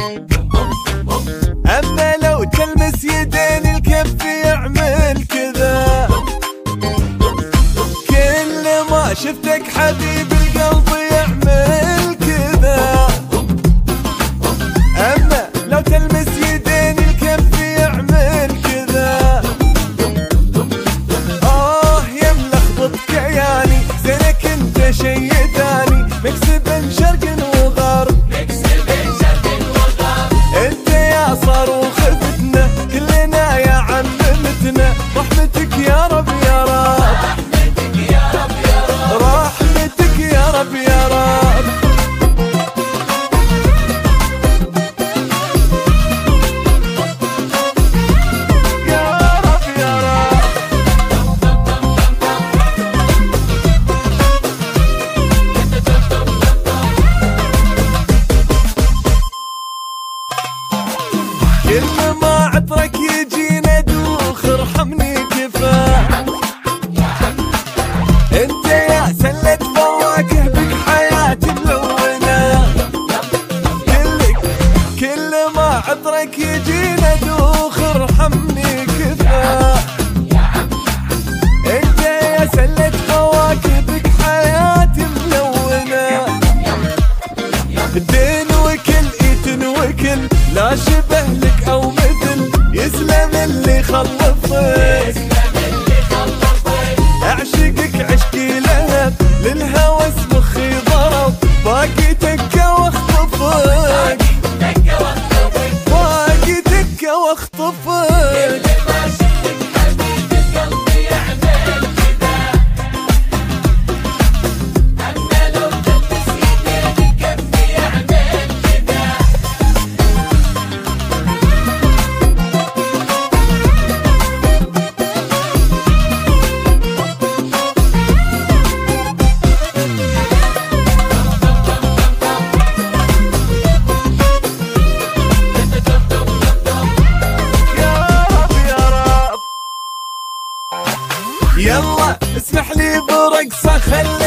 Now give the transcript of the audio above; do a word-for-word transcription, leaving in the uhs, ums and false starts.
أما لو تلمس يدين الكف يعمل كذا. كل ما شفتك حبيب القلب يعمل كذا. أما لو تلمس يدين الكف يعمل كذا. آه يا ملخبط كياني، زينك انت شي ثاني، ميكس بين شرق وغرب، انت يا صاروخ فتنة، كلنا يا عممتنا. رحمتك يا رب يا رب، رحمتك يا رب يا رب. يا رب يا رب. كل ما عطرك يجينا دوخ، ارحمني كفاح. انت يا سلة فواكه بك حياتي ملونة. كلك كل ما عطرك يجينا دوخ، ارحمني كفاح. انت يا سلة فواكه بك حياتي ملونة. دين وكل ايتن وكل، لا شبه لك او مثل. يسلم اللي خلصك، اعشقك عشقي لهب، للهوس مخي ضرب. باقي تكه واخطفك، باقي تكه واخطفك. يلا اسمح لي برقصة، خلي